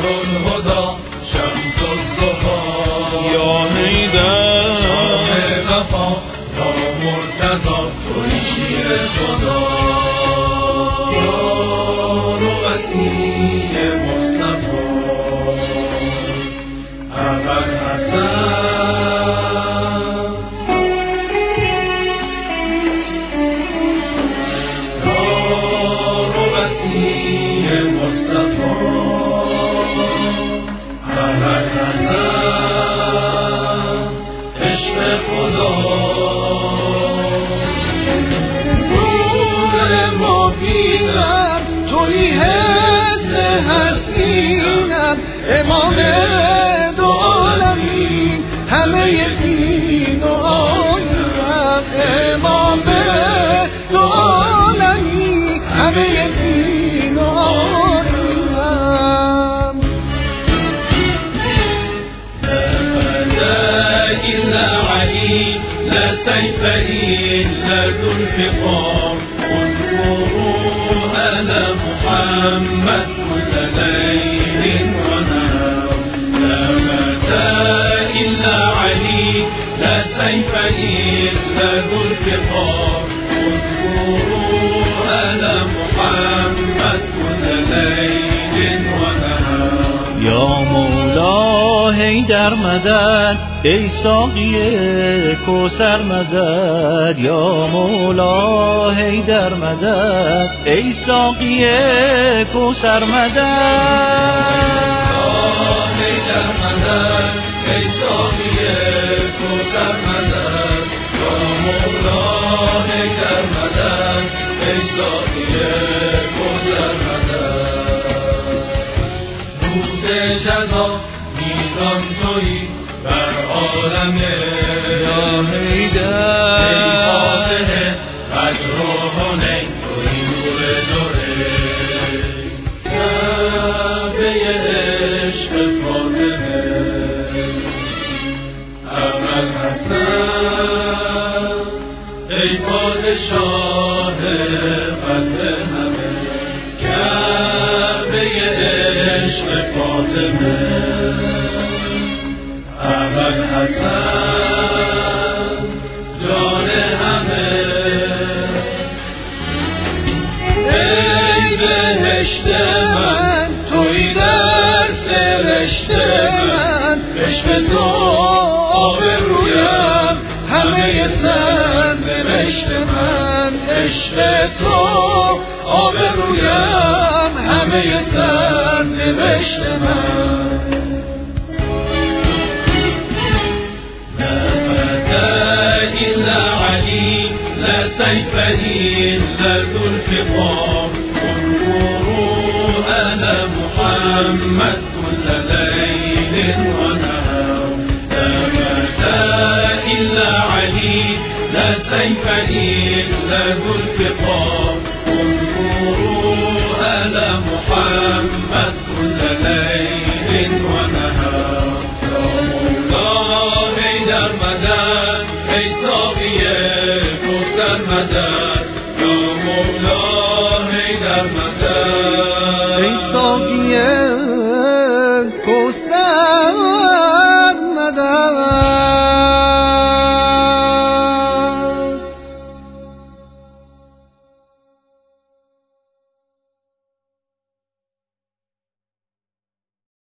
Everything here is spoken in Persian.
الهدى شمس الضحى یا حیدر شاه وفا یا مرتضی توی شیر خدا یار و وسیع مصطفی ابوالحسن امام دو عالمین همه دین و آیینم امام دو عالمین همه دین و آیینم لا إلا علي لا سيف إلا ذو الفقار انظروا على محمد كل ليل ونهار لا متى إلا علي لا سيف إلا ذو الفقار انظروا على محمد كل ليل ونهار یا مولا حیدر مدد ای ساقی کوثر مدد یا مولا حیدر مدد ای ساقی کوثر مدد جزا میزان تویی بر عالم یا حیدر ای فاتح بدر و حنین تویی نور دوره کعبه عشق فاطمه ابوالحسن ای پادشاه قدر همه کعبه عشق فاطمه ابوالحسن جان همه ای بهشت من توی در سرشت من عشق تو آب رویم همه سر نوشت من عشق تو آب رویم همه سر نوشت من سيف إلا ذو الفقار انظروا على محمد كل ليل ونهار لا متى إلا علي لا سيف إلا ذو الفقار انظروا على محمد كل ليل ونهار يا مولا حيدر مدد ای ساقی کوثر مدد